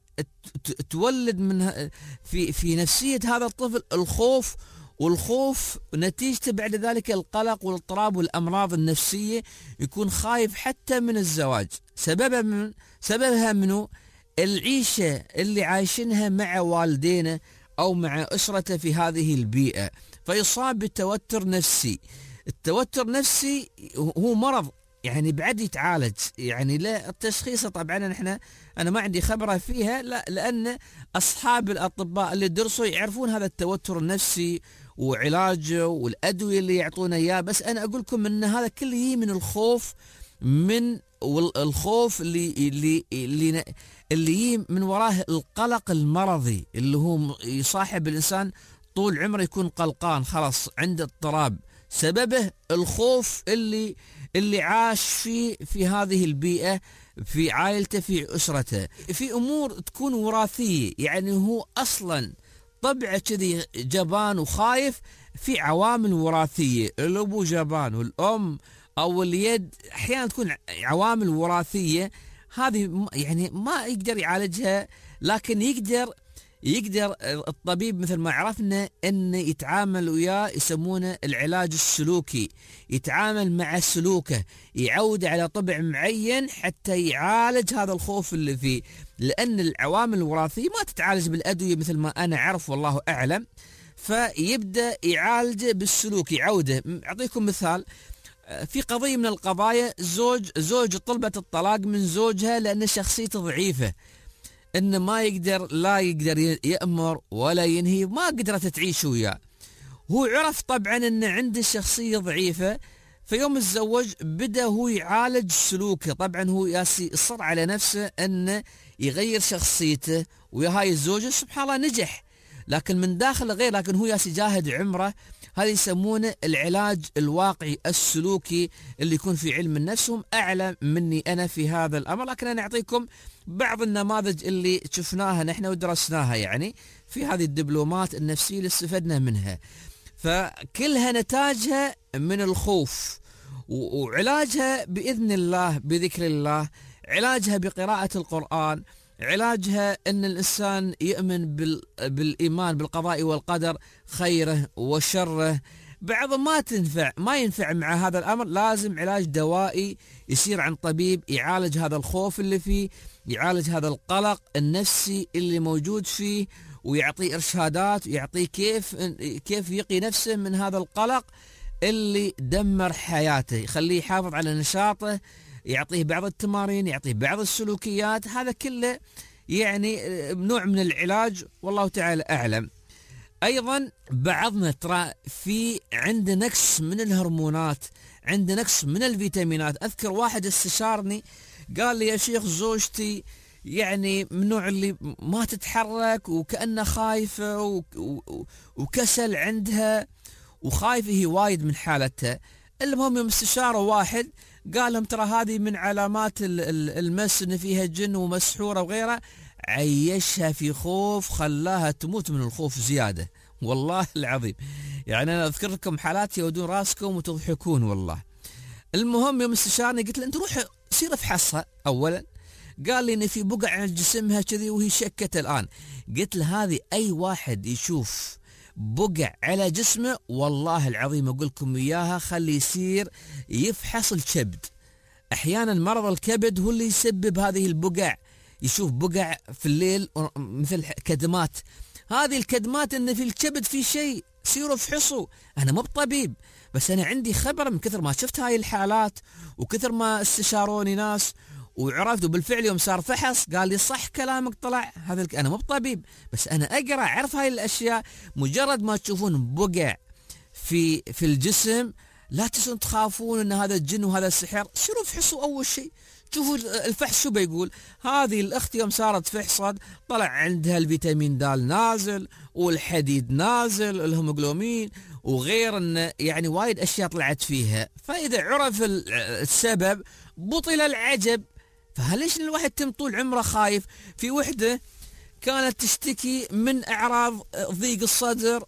تولد من في في نفسيه هذا الطفل الخوف، والخوف نتيجته بعد ذلك القلق والاضطراب والامراض النفسيه، يكون خايف حتى من الزواج. سببها من سببها منه العيشه اللي عايشينها مع والدينه او مع اسرته في هذه البيئه، فيصاب بالتوتر نفسي. التوتر النفسي هو مرض يعني بعد يتعالج، يعني لا التشخيص طبعا نحن انا ما عندي خبره فيها، لا لان اصحاب الاطباء اللي درسوا يعرفون هذا التوتر النفسي وعلاجه والادويه اللي يعطونا اياه. بس انا اقول لكم ان هذا كله يجي من الخوف، من الخوف اللي اللي اللي اللي يجي من وراه القلق المرضي اللي هو يصاحب الانسان طول عمره، يكون قلقان خلاص عنده اضطراب، سببه الخوف اللي اللي عاش فيه في هذه البيئة، في عائلته، في أسرته. في أمور تكون وراثية، يعني هو أصلا طبعه كذي جبان وخايف، في عوامل وراثية، الأبو جبان والأم أو اليد أحيانا تكون عوامل وراثية، هذه يعني ما يقدر يعالجها، لكن يقدر يقدر الطبيب مثل ما عرفنا أن يتعامل وياه، يسمونه العلاج السلوكي، يتعامل مع سلوكه، يعود على طبع معين حتى يعالج هذا الخوف اللي فيه، لأن العوامل الوراثية ما تتعالج بالأدوية مثل ما أنا أعرف والله أعلم، فيبدأ يعالجه بالسلوك، يعوده. أعطيكم مثال، في قضية من القضايا زوج زوج طلبت الطلاق من زوجها لأن شخصيته ضعيفة، إنه ما يقدر لا يقدر يأمر ولا ينهي، ما قدرت تعيش وياه. هو عرف طبعا إن عنده شخصية ضعيفة، فيوم الزوج بدأ هو يعالج سلوكه. طبعا هو ياسي يصر على نفسه إنه يغير شخصيته، ويا هاي الزوجة سبحان الله نجح، لكن من داخل غير، لكن هو ياسي جاهد عمره. هذا يسمونه العلاج الواقعي السلوكي اللي يكون في علم النفس. هم أعلى مني أنا في هذا الأمر، لكن أنا أعطيكم بعض النماذج اللي شفناها نحن ودرسناها يعني في هذه الدبلومات النفسية اللي استفدنا منها. فكلها نتاجها من الخوف، وعلاجها بإذن الله بذكر الله، علاجها بقراءة القرآن، علاجها أن الإنسان يؤمن بالإيمان بالقضاء والقدر خيره وشره. بعض ما تنفع ما ينفع مع هذا الأمر، لازم علاج دوائي يصير عن طبيب يعالج هذا الخوف اللي فيه، يعالج هذا القلق النفسي اللي موجود فيه، ويعطيه إرشادات، ويعطيه كيف كيف يقي نفسه من هذا القلق اللي دمر حياته، يخليه يحافظ على نشاطه، يعطيه بعض التمارين، يعطيه بعض السلوكيات. هذا كله يعني نوع من العلاج والله تعالى أعلم. أيضا بعضنا ترى في عنده نقص من الهرمونات، عنده نقص من الفيتامينات. أذكر واحد استشارني قال لي يا شيخ زوجتي يعني من النوع اللي ما تتحرك وكأنها خايفة وكسل عندها وخايفة هي وايد من حالتها. المهم يوم استشاره واحد قال لهم ترى هذه من علامات المس، ان فيها جن ومسحوره وغيرها، عيشها في خوف، خلاها تموت من الخوف زياده والله العظيم. يعني انا اذكر لكم حالات يودون راسكم وتضحكون والله. المهم يوم استشارني قلت له انت روح سير افحصها اولا. قال لي ان في بقع على جسمها كذي وهي شكت الان. قلت له هذه اي واحد يشوف بقع على جسمه والله العظيم اقول لكم اياها خلي يصير يفحص الكبد. احيانا مرض الكبد هو اللي يسبب هذه البقع، يشوف بقع في الليل مثل كدمات. هذه الكدمات إن في الكبد في شيء، سيروا افحصوا. أنا مو بطبيب بس أنا عندي خبرة من كثر ما شفت هاي الحالات وكثر ما استشاروني ناس وعرفت. وبالفعل يوم صار فحص قال لي صح كلامك طلع هذا الك... أنا مو بطبيب بس أنا أقرأ أعرف هاي الأشياء. مجرد ما تشوفون بقع في في الجسم لا تسون تخافون ان هذا الجن وهذا السحر، سيروا افحصوا اول شيء. شوفوا الفحص شو بيقول. هذه الاخت يوم صارت فحصت طلع عندها الفيتامين د نازل والحديد نازل، الهيموغلوبين وغير ان يعني وايد اشياء طلعت فيها. فاذا عرف السبب بطل العجب. فهليش الواحد تم طول عمره خايف؟ في وحده كانت تشتكي من اعراض ضيق الصدر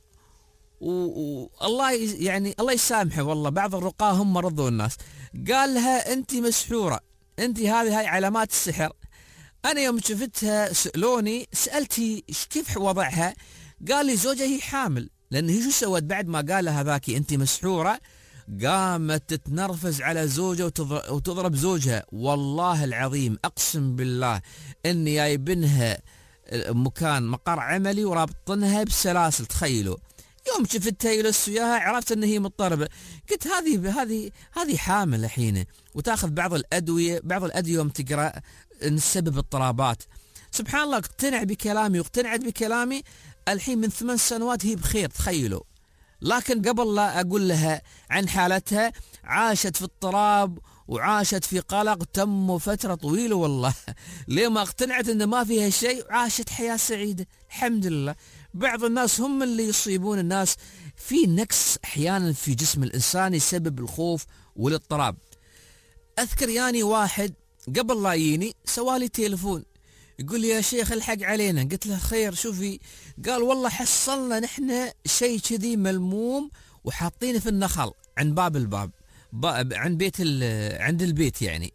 والله يعني الله يسامحه والله بعض الرقاة هم مرضوا الناس. قال لها انت مسحورة، انت هذه هاي علامات السحر. انا يوم شفتها سألوني سألتي كيف وضعها، قال لي زوجها هي حامل. لان هي شو سوت بعد ما قال لها ذاكي انت مسحورة؟ قامت تتنرفز على زوجها وتضرب زوجها. والله العظيم اقسم بالله اني جايبنها مكان مقر عملي ورابطنها بسلاسل. تخيلوا يوم شفتها يلس وياها عرفت ان هي مضطربه. قلت هذه هذه هذه حامل الحين وتاخذ بعض الادويه، بعض الادويه يوم تقرا نسبب اضطرابات. سبحان الله اقتنع بكلامي واقتنعت بكلامي. الحين من ثمان سنوات هي بخير تخيلوا. لكن قبل لا اقول لها عن حالتها عاشت في اضطراب وعاشت في قلق تم فتره طويله والله ليه ما اقتنعت ان ما فيها شيء وعاشت حياه سعيده الحمد لله. بعض الناس هم اللي يصيبون الناس في نقص احيانا في جسم الانسان يسبب الخوف والاضطراب. اذكر ياني واحد قبل لا يجيني سوالي تليفون يقول لي يا شيخ الحق علينا. قلت له خير شوفي. قال والله حصلنا نحن شيء كذي ملموم وحاطينه في النخل عند باب الباب عند بيت عند البيت يعني.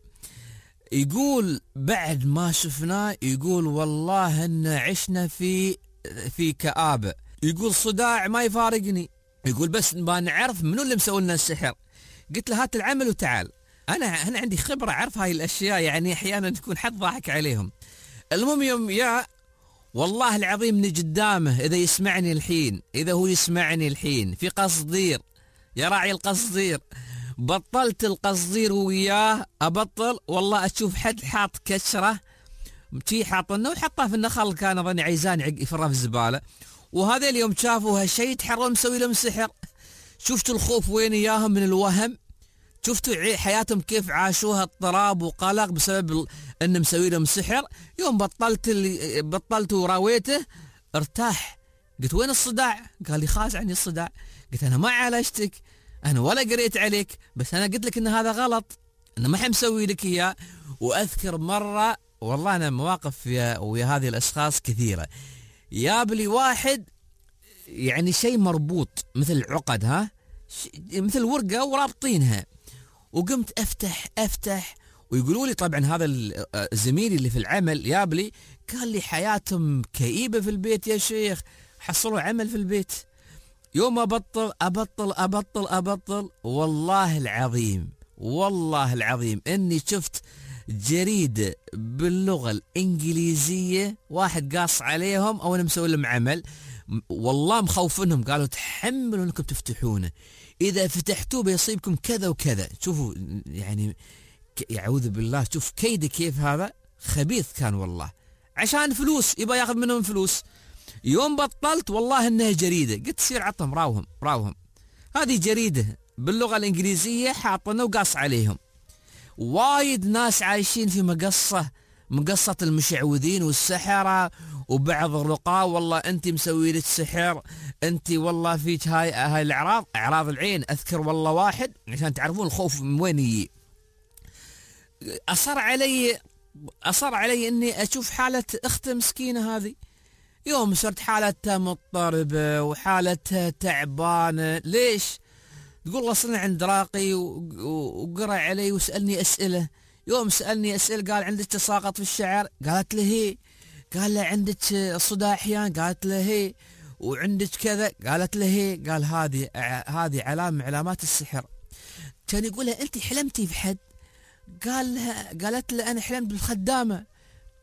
يقول بعد ما شفناه يقول والله ان عشنا في في كآبة. يقول صداع ما يفارقني. يقول بس ما نعرف منو اللي مسوي لنا السحر. قلت له هات العمل وتعال. انا انا عندي خبره اعرف هاي الاشياء يعني احيانا تكون حد ضاحك عليهم. المهم يوم يا والله العظيم من قدامه اذا يسمعني الحين، اذا هو يسمعني الحين في قصدير يا راعي القصدير. بطلت القصدير وياه ابطل والله اشوف حد حاط كشره تي حاطنه وحطها في النخل كان اظني عيزان يفرها في الزباله. وهذا اليوم شافوا هالشيء يتحرون مسوي لهم سحر. شفتوا الخوف وين اياهم من الوهم؟ شفتوا حياتهم كيف عاشوها اضطراب وقلق بسبب انه مسوي لهم سحر؟ يوم بطلت اللي بطلت وراويته ارتاح. قلت وين الصداع؟ قال لي خاز عني الصداع. قلت انا ما عالجتك انا ولا قريت عليك بس انا قلت لك ان هذا غلط انا ما حمسوي لك اياه. واذكر مره والله انا مواقف ويا ويا هذه الاشخاص كثيره. جاب لي واحد يعني شيء مربوط مثل عقد ها مثل ورقه ورابطينها. وقمت افتح افتح ويقولوا لي طبعا هذا زميلي اللي في العمل جاب لي قال لي حياتهم كئيبه في البيت يا شيخ حصلوا عمل في البيت. يوم ابطل ابطل ابطل ابطل والله العظيم والله العظيم اني شفت جريدة باللغة الإنجليزية واحد قاص عليهم أو أنا مسوي لهم عمل والله مخوفنهم. قالوا تحملوا أنكم تفتحونه إذا فتحتوه بيصيبكم كذا وكذا. شوفوا يعني يعوذ بالله شوف كيد كيف هذا خبيث كان والله عشان فلوس يبغى ياخذ منهم فلوس. يوم بطلت والله إنها جريدة قلت سير عطهم راوهم راوهم هذه جريدة باللغة الإنجليزية حاطنا وقاص عليهم. وايد ناس عايشين في مقصة مقصة المشعوذين والسحرة وبعض الرقاة والله انت مسوي لك سحر انت والله فيك هاي هاي الاعراض اعراض العين. اذكر والله واحد عشان تعرفون الخوف من وين يجي اصر علي اصر علي اني اشوف حالة اخته مسكينة هذه. يوم صرت حالتها مضطربة وحالتها تعبانة. ليش؟ تقول الله صرنا عند راقي وقرأ علي وسألني أسئلة. يوم سألني أسئلة قال عندك تساقط في الشعر؟ قالت له هي. قال له عندك صداع أحيان؟ قالت له هي. وعندك كذا؟ قالت له هي. قال هذه هذه علامة علامات السحر. كان يقول لها أنت حلمتي بحد؟ قال لها قالت له أنا حلمت بالخدامة.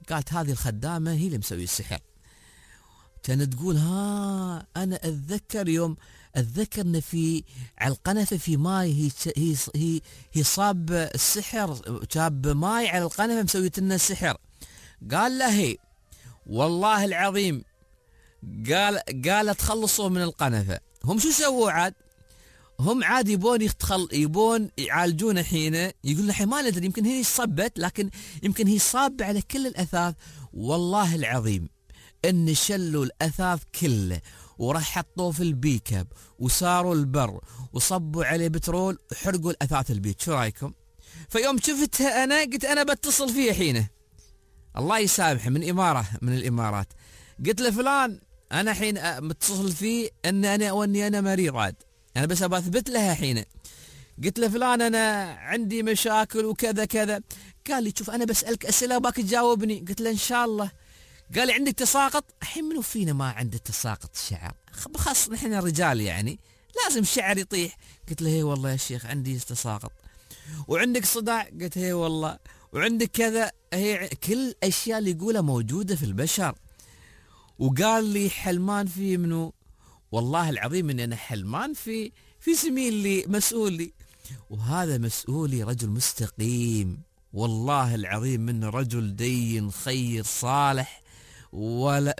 قالت هذه الخدامة هي اللي مسوي السحر. كانت تقول ها أنا أتذكر يوم أتذكر إن في على القنفة في ماي هي هي هي, هي صاب السحر، جاب ماي على القنفة مسويت لنا السحر. قال له هي والله العظيم، قال قالت خلصوا من القنفة. هم شو سووا عاد؟ هم عاد يبون يتخل يبون يعالجون الحين، يقول الحين ما ندري يمكن هي صبت، لكن يمكن هي صابة على كل الأثاث. والله العظيم ان شلوا الأثاث كله وراح حطوه في البيكب وصاروا البر وصبوا عليه بترول وحرقوا الأثاث البيت. شو رايكم؟ فيوم شفتها أنا قلت أنا بتصل فيه حينه، الله يسامحه، من إمارة من الإمارات. قلت له فلان أنا حين متصل فيه أن أنا وأني أنا مريض عاد، أنا بس أبى أثبت لها حين. قلت له فلان أنا عندي مشاكل وكذا كذا. قال لي شوف أنا بسألك أسئلة باك تجاوبني. قلت له إن شاء الله. قال لي عندك تساقط؟ الحين منو فينا ما عنده تساقط شعر؟ خاص نحن الرجال يعني لازم شعر يطيح. قلت له هي والله يا شيخ عندي تساقط. وعندك صداع؟ قلت هي والله. وعندك كذا؟ هي كل الأشياء اللي يقولها موجودة في البشر. وقال لي حلمان في منو؟ والله العظيم اني انا حلمان في في زميل لي مسؤول لي، وهذا مسؤولي رجل مستقيم والله العظيم، منه رجل دين خير صالح، ولا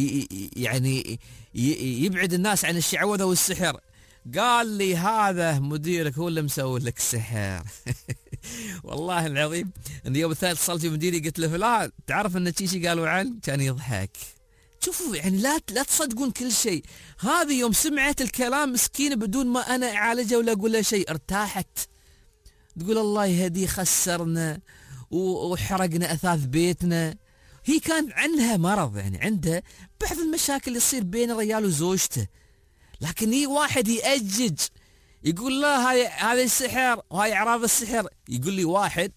يعني يبعد الناس عن الشعوذة والسحر. قال لي هذا مديرك هو اللي مسوي لك السحر. والله العظيم ان يوم الثالث اتصلت بمديري قلت له فلان تعرف ان شيشي قالوا عنك؟ كان يضحك. شوفوا يعني لا لا تصدقون كل شيء. هذه يوم سمعت الكلام مسكينه بدون ما انا اعالجها ولا اقول لها شيء ارتاحت. تقول الله يهديه خسرنا وحرقنا اثاث بيتنا. هي كان عندها مرض، يعني عندها بعض المشاكل اللي تصير بين الرجال وزوجته، لكن هي واحد يأجج يقول لا هاي هذا السحر وهاي اعراض السحر. يقول لي واحد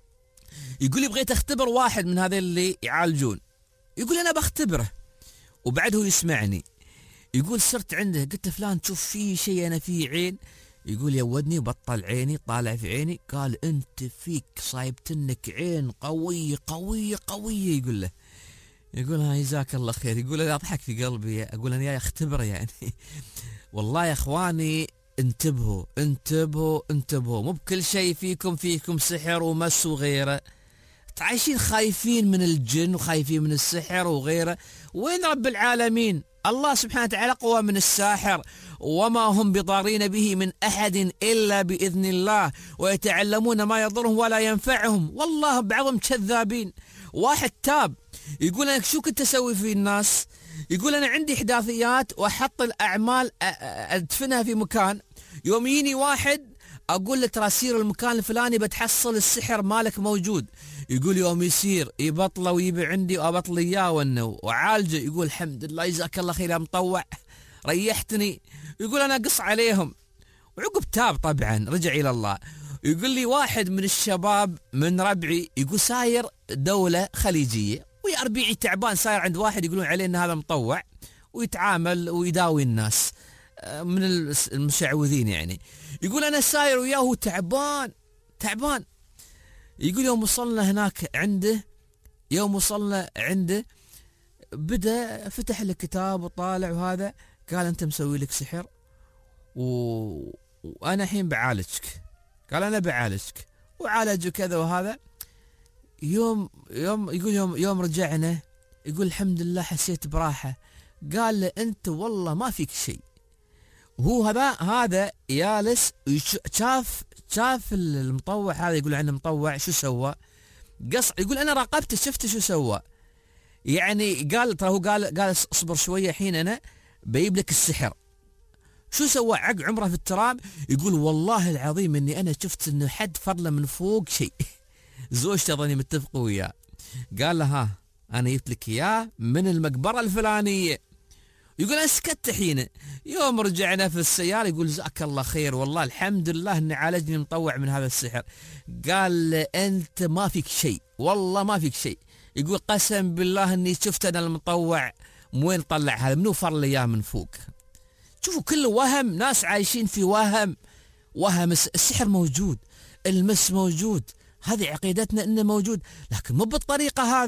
يقول لي بغيت اختبر واحد من هذا اللي يعالجون، يقول انا بختبره وبعد هو يسمعني. يقول صرت عنده قلت فلان تشوف في شيء انا في عين؟ يقول يودني وبطل عيني طالع في عيني. قال انت فيك صايبتنك عين قويه قويه قويه. يقول له يقول ها جزاك الله خير. يقول انا اضحك في قلبي اقول انا جاي اختبره يعني. والله يا اخواني انتبهوا انتبهوا انتبهوا، مو بكل شيء فيكم فيكم سحر ومس وغيره. عايشين خايفين من الجن وخايفين من السحر وغيره. وين رب العالمين؟ الله سبحانه وتعالى قوى من الساحر، وما هم بضارين به من أحد إلا بإذن الله، ويتعلمون ما يضرهم ولا ينفعهم، والله بعضهم كذابين. واحد تاب يقول أنا شو كنت أسوي في الناس؟ يقول أنا عندي إحداثيات وأحط الأعمال أدفنها في مكان، يوم يجيني واحد أقول له ترى سير المكان الفلاني بتحصل السحر مالك موجود. يقول يوم يصير يبطله ويبي عندي وأبطل إياه وأنه وعالجه. يقول الحمد لله جزاك الله خير يا مطوع ريحتني. يقول أنا قص عليهم. وعقب تاب طبعا رجع إلى الله. يقول لي واحد من الشباب من ربعي يقول ساير دولة خليجية ويا ربيعي تعبان ساير عند واحد يقولون عليه أن هذا مطوع ويتعامل ويداوي الناس من المشعوذين يعني. يقول أنا ساير وياه وهو تعبان تعبان. يقول يوم وصلنا هناك عنده يوم وصلنا عنده بدأ فتح الكتاب وطالع وهذا. قال أنت مسوي لك سحر و... وأنا الحين بعالجك. قال أنا بعالجك وعالج كذا وهذا. يوم يوم يقول يوم يوم رجعنا يقول الحمد لله حسيت براحة. قال له أنت والله ما فيك شيء. وهو هذا هذا جالس شاف شاف المطوع هذا يقول عنه مطوع شو سوى؟ قص يقول أنا راقبته شفت شو سوى. يعني قال ترى هو قال قال اصبر شوية حين أنا بجيب لك السحر. شو سوى؟ عق عمره في التراب. يقول والله العظيم إني أنا شفت إنه حد فرله من فوق شيء. زوجته ظني متفقوا وياه. قال له ها أنا جبت لك إياه من المقبرة الفلانية. يقول أنا سكت حين. يوم رجعنا في السيارة يقول جزاك الله خير والله الحمد لله إني عالجني مطوع من هذا السحر. قال له أنت ما فيك شيء والله ما فيك شيء. يقول قسم بالله إني شفت أنا المطوع وين طلع هذا منو فر لي إياه من فوق. شوفوا كله وهم، ناس عايشين في وهم وهم. السحر موجود، المس موجود، هذه عقيدتنا انه موجود، لكن مو بالطريقه هذه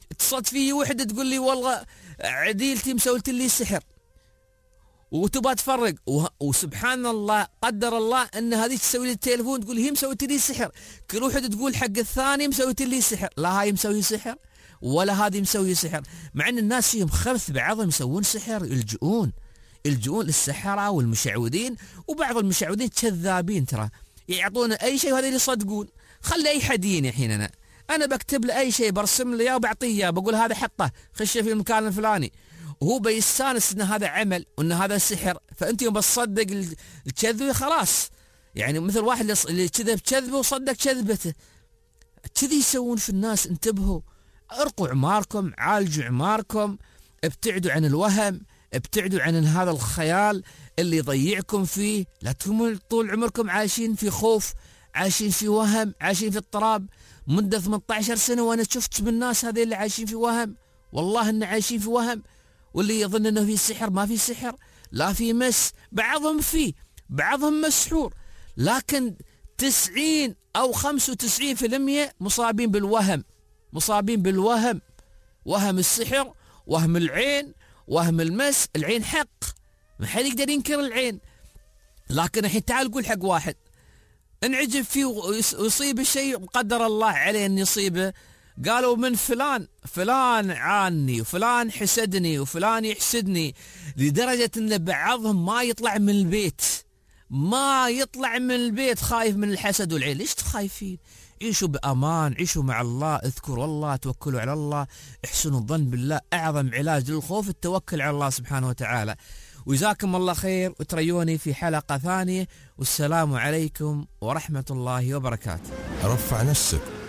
اتصلت فيه وحده تقول لي والله عديلتي مسويت لي سحر وتبغى تفرق، وسبحان الله قدر الله ان هذه تسوي لي التليفون تقول هي مسويت لي سحر، كل وحده تقول حق الثاني مسويت لي سحر، لا هاي مسوي سحر ولا هذه مسوي سحر، مع ان الناس فيهم خبث، بعضهم يسوون سحر يلجؤون يلجؤون للسحرة والمشعوذين، وبعض المشعوذين كذابين ترى يعطونا اي شيء وهذا اللي يصدقون. خلي اي حد يجيني الحين انا انا بكتب له اي شيء برسم له اياه وبعطيه اياه، بقول هذا حطه خشه في المكان الفلاني، وهو بيستانس ان هذا عمل وان هذا سحر، فانت يوم بتصدق الكذبه خلاص، يعني مثل واحد اللي كذب كذبه وصدق كذبته، كذي يسوون في الناس. انتبهوا، ارقوا عماركم، عالجوا عماركم، ابتعدوا عن الوهم، ابتعدوا عن هذا الخيال اللي يضيعكم فيه، لا تكونوا طول عمركم عايشين في خوف، عايشين في وهم، عايشين في اضطراب. مدة ثمانية عشر سنة وانا شفت من الناس هذه اللي عايشين في وهم، والله ان عايشين في وهم، واللي يظن انه في سحر، ما في سحر، لا في مس، بعضهم فيه، بعضهم مسحور، لكن تسعين او خمسة وتسعين بالمئة مصابين بالوهم، مصابين بالوهم، وهم السحر، وهم العين، وهم المس. العين حق، ما حد يقدر ينكر العين، لكن الحين تعال قول حق واحد انعجب فيه ويصيب الشيء وقدر الله عليه ان يصيبه، قالوا من فلان فلان عاني وفلان حسدني وفلان يحسدني، لدرجة ان بعضهم ما يطلع من البيت، ما يطلع من البيت خايف من الحسد والعين. ليش خايفين؟ عيشوا بأمان، عيشوا مع الله، اذكروا الله، توكلوا على الله، احسنوا الظن بالله. أعظم علاج للخوف التوكل على الله سبحانه وتعالى. وجزاكم الله خير، وتريوني في حلقة ثانية، والسلام عليكم ورحمة الله وبركاته. رفع نفسك